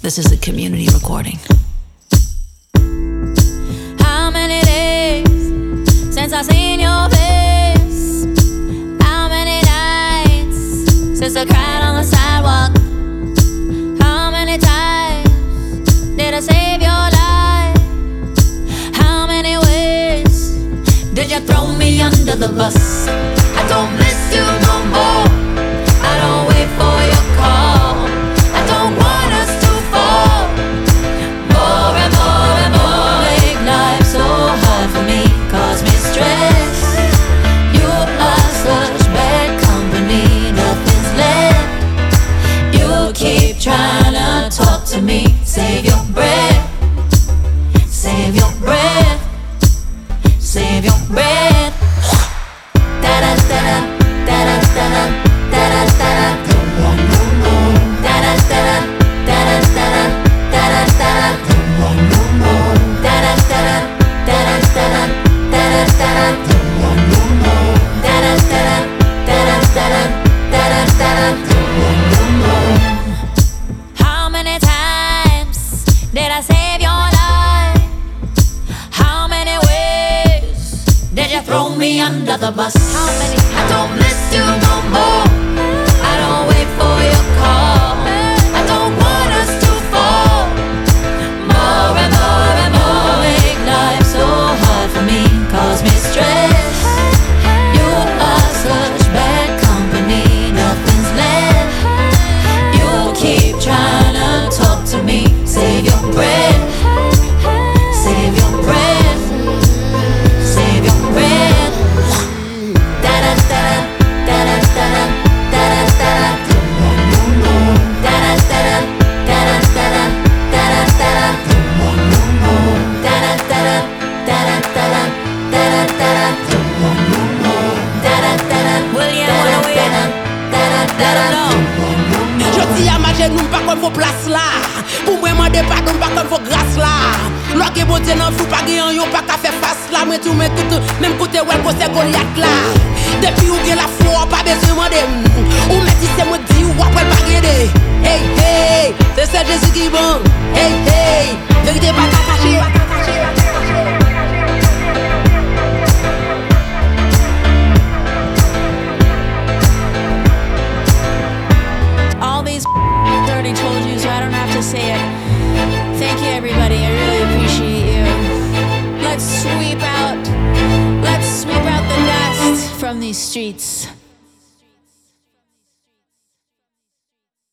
This is a community recording. How many days since I seen your face? How many nights since I cried on the sidewalk? How many times did I save your life? How many ways did you throw me under the bus? I don't miss you no more. I don't wait for your call. I don't want us to fall more and more and more. Make life so hard for me, cause me stress. You are such bad company, nothing's left. You keep trying to talk to me. Save your breath. Save your breath. Save your breath. Da-da-da-da, da-da-da-da, da-da-da-da. Don't want no more. Da-da-da-da, da-da-da-da, da-da-da-da. Don't want no more. Da-da-da-da, da-da-da-da, da-da-da-da. Don't want no more. Da-da-da-da, da-da-da-da, da-da-da-da. Don't want no more. How many times did I save your life? How many ways did you throw me under the bus? How many? I don't miss you no more. I don't wait for your call. I don't want us to fall more and more and more. Make life so hard for me, cause me stress. You are such bad company, nothing's left. You keep trying to talk to me. Save your breath. Save your breath. Save your breath. Da-da-da-da, da-da-da-da, da-da-da-da. Don't want no more. Da-da-da-da, da-da-da-da, da-da-da-da. Don't want no more. Da-da-da-da, da-da-da-da, da-da-da-da. Don't want no more. Da-da-da-da, da-da-da-da, da-da-da-da. Je dis à ma jeune, nous pas comme vos places là. Pour moi, moi, pas comme pas comme vos grâces là. Lorsque vous êtes dans le fou, pas gagnant, yon pas qu'à faire face là. Mais tout, mais tout, même côté, ouais, c'est Goliath là. Depuis où gagne la foi, pas besoin de demander. Ou mais si c'est moi qui dis, ou après pas gagner. Hey, hey, c'est ça Jésus qui bon. Hey, hey, vérité pas qu'à cacher. All these already told you, so I don't have to say it. Thank you, everybody. I really appreciate you. Let's sweep out the dust from these streets.